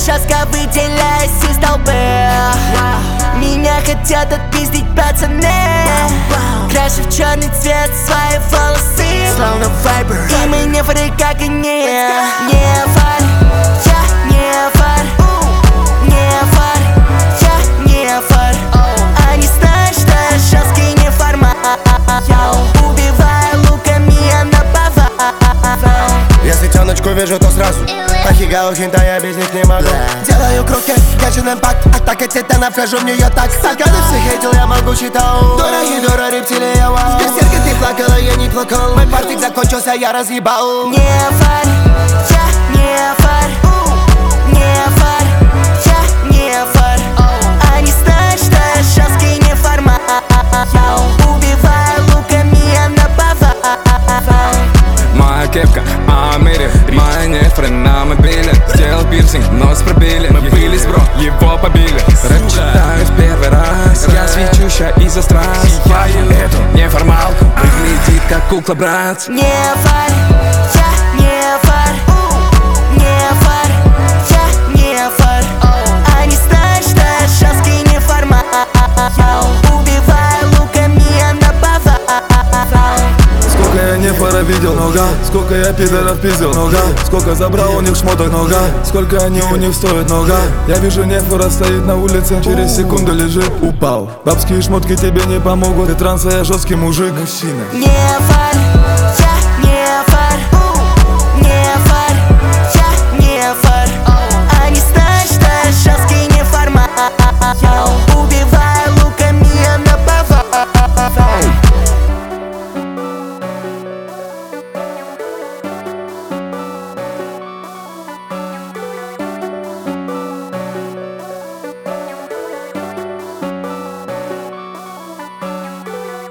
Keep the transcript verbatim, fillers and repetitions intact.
жестко выделяюсь из толпы. Меня хотят отпиздить пацаны. Крашу в черный цвет свои волосы, словно вайбер. И мы не фары, как они. Не фар, я не фар. Не фар, я не фар. Они знают, что я жесткий не формат. Убиваю луками, я наповал. Если тёночку вижу, то сразу Ахигау, хинта, я без них не могу. Делаю круги, держу импакт. Атака титана, вхожу в нее так. Пока ты всех хейтил, я могу читал. Дура и дура, рептилия, вау. Берсерка, ты плакала, я не плакал. Мой партик закончился, я разъебал. Не фар, я не фар. Не фар, я не фар. Они знают, что я жесткий не формат. Убиваю луками, я наповал. Моя кепка, Амири, моя нефры на мобиле. Сделал пирсинг, нос пробили. Мы бились, бро, его побили. Рэп читаю в первый раз. Я свечущая из-за страз. Эту неформалку выглядит как кукла, брат. Не фар, я не фар. Не фар, я не фар. Они знают, что я жесткий не формат. Убиваю луками, я наповал. Сколько я не пора видел, нога. Сколько я пидоров пиздил, нога. Сколько забрал у них шмоток, нога. Сколько они у них стоят, нога. Я вижу, нефора стоит на улице, через секунду лежит, упал. Бабские шмотки тебе не помогут, ты транса, я жесткий мужик. Мужчина. Не фар, я